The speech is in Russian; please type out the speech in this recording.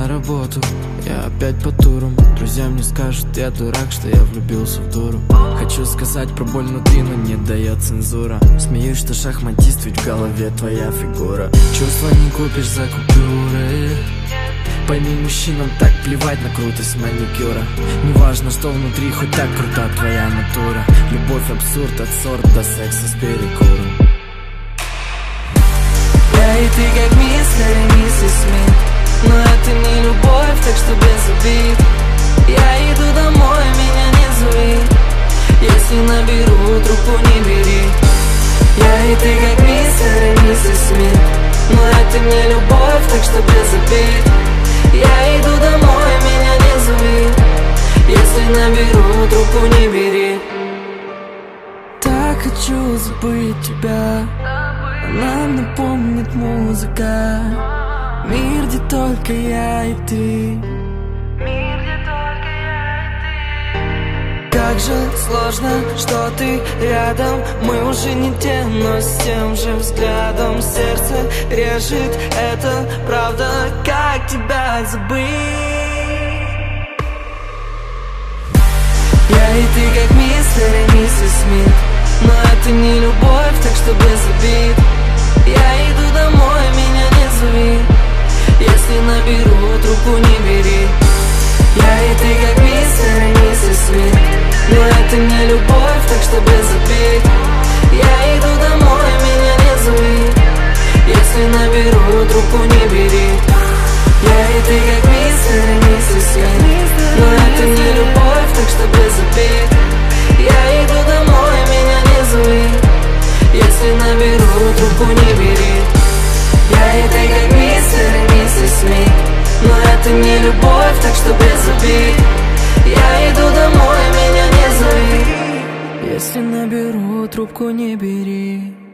на работу, я опять по турам. Друзья мне скажут, я дурак, что я влюбился в дуру. Хочу сказать про боль внутри, но не дает цензура. Смеюсь, что шахматист, ведь в голове твоя фигура. Чувства не купишь за купюры. Пойми, мужчинам так плевать на крутость маникюра. Неважно, что внутри, хоть так крута твоя натура. Любовь абсурд от сорт до секса с перекуром. Я и ты как мистер и миссис Смит, но это не любовь, так что без обид. Я иду домой, меня не зови. Если наберу, трубку не бери. Я и ты как мистер и миссис Смит, но это не любовь, так что без обид. Я иду домой, меня не зови. Если наберу, трубку не бери. Так хочу забыть тебя, нам напомнит музыка. Мир, где только я и ты. Как же сложно, что ты рядом. Мы уже не те, но с тем же взглядом. Сердце режет, это правда. Как тебя забыть? Я и ты как мистер и миссис Смит, но это не любовь, так что без обид. Я иду домой, меня не зови. Если наберу, трубку не бери. Я и ты как мистер и миссис Смит, но это не любовь, так что без обид. Я иду домой, меня не зови. Если наберу, трубку не бери. Я и ты как мистер и миссис Смит, но это не любовь, так что без обид. Я иду домой, меня не зови. Если наберу, трубку не бери. Я и ты как мистер и миссис Смит, но это не любовь, так что без обид. Я иду домой, меня не зови. Если наберу, трубку не бери.